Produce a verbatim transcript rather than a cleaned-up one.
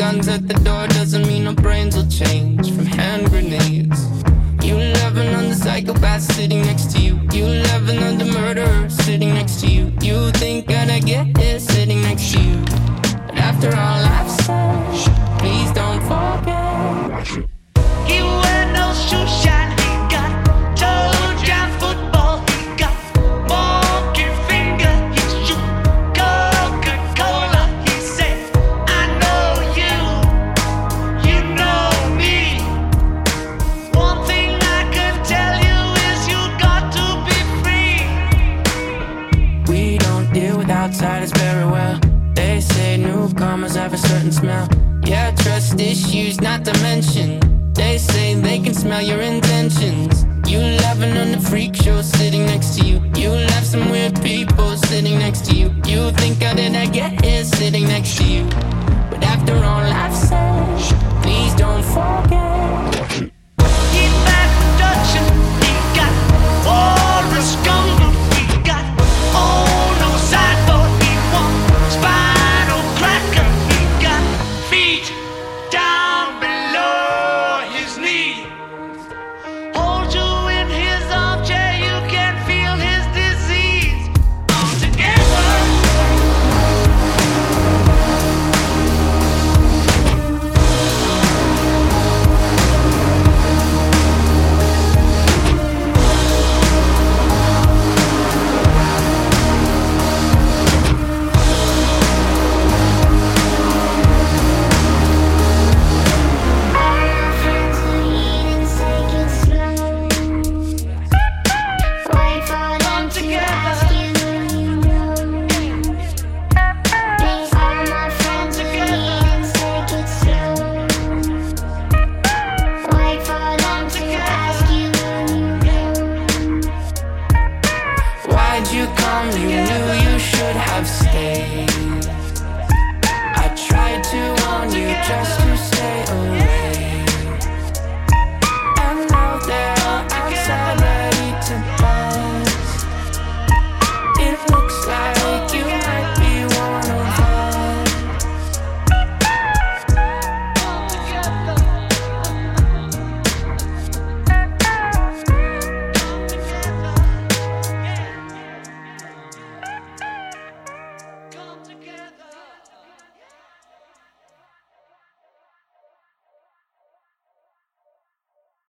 guns at the door doesn't mean our brains will change from hand grenades. You laughing on the psychopath sitting next to you. You laughing on the murderer sitting next to you. You think I'd get here sitting next to you. But after all I've said, please don't forget. He wear no shoe shine. He got toe jam football. He got monkey finger. He shoot Coca-Cola. He say, I know you, you know me. One thing I can tell you is you got to be free. We don't deal with outsiders very well. They say newcomers have a certain smell. Yeah, trust issues not to mention. They say they can smell your intentions. You laughing on the freak show sitting next to you. You laugh some weird people sitting next to you. You think how did I get here sitting next to you. But after all I've said, please don't forget.